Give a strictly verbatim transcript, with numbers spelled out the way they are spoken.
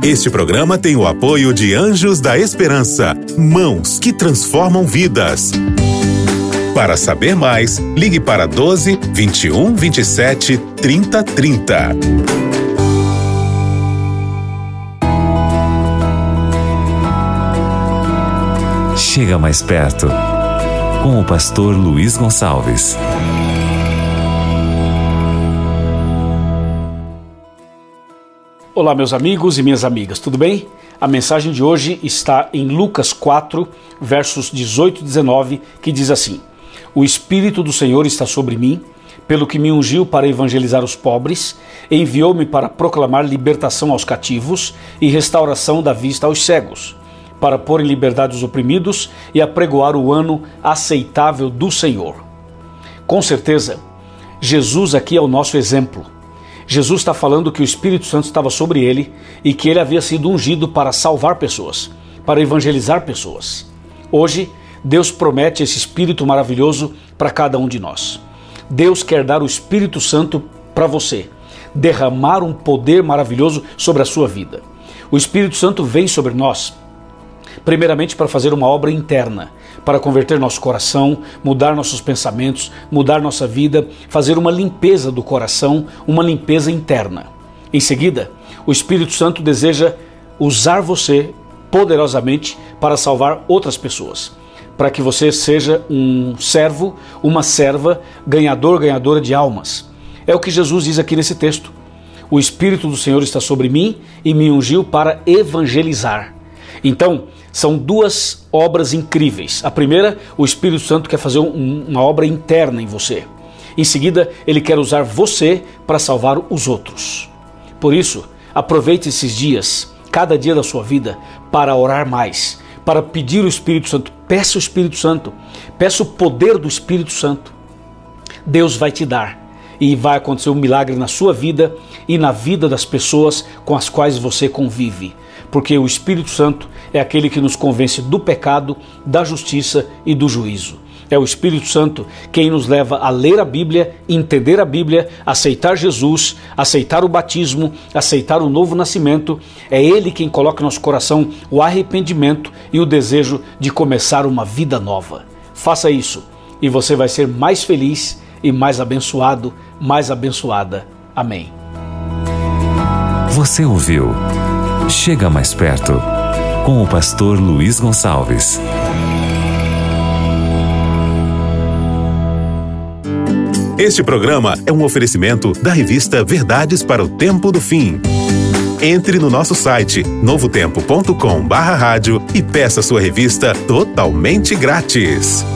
Este programa tem o apoio de Anjos da Esperança, mãos que transformam vidas. Para saber mais, ligue para doze, vinte e um, vinte e sete, trinta, trinta. Chega mais perto, com o pastor Luiz Gonçalves. Olá, meus amigos e minhas amigas, tudo bem? A mensagem de hoje está em Lucas quatro, versos dezoito e dezenove, que diz assim: O Espírito do Senhor está sobre mim, pelo que me ungiu para evangelizar os pobres, enviou-me para proclamar libertação aos cativos e restauração da vista aos cegos, para pôr em liberdade os oprimidos e apregoar o ano aceitável do Senhor. Com certeza, Jesus aqui é o nosso exemplo. Jesus está falando que o Espírito Santo estava sobre ele e que ele havia sido ungido para salvar pessoas, para evangelizar pessoas. Hoje, Deus promete esse Espírito maravilhoso para cada um de nós. Deus quer dar o Espírito Santo para você, derramar um poder maravilhoso sobre a sua vida. O Espírito Santo vem sobre nós, primeiramente para fazer uma obra interna, para converter nosso coração, mudar nossos pensamentos, mudar nossa vida, fazer uma limpeza do coração, uma limpeza interna. Em seguida, o Espírito Santo deseja usar você poderosamente para salvar outras pessoas, para que você seja um servo, uma serva, ganhador, ganhadora de almas. É o que Jesus diz aqui nesse texto. O Espírito do Senhor está sobre mim e me ungiu para evangelizar. Então, são duas obras incríveis. A primeira, o Espírito Santo quer fazer um, uma obra interna em você. Em seguida, ele quer usar você para salvar os outros. Por isso, aproveite esses dias, cada dia da sua vida, para orar mais, para pedir o Espírito Santo. Peça o Espírito Santo, peça o poder do Espírito Santo. Deus vai te dar e vai acontecer um milagre na sua vida e na vida das pessoas com as quais você convive. Porque o Espírito Santo é aquele que nos convence do pecado, da justiça e do juízo. É o Espírito Santo quem nos leva a ler a Bíblia, entender a Bíblia, aceitar Jesus, aceitar o batismo, aceitar o novo nascimento. É Ele quem coloca em nosso coração o arrependimento e o desejo de começar uma vida nova. Faça isso e você vai ser mais feliz e mais abençoado, mais abençoada. Amém. Você ouviu Chega Mais Perto, com o pastor Luiz Gonçalves. Este programa é um oferecimento da revista Verdades para o Tempo do Fim. Entre no nosso site novo tempo ponto com barra rádio e peça sua revista totalmente grátis.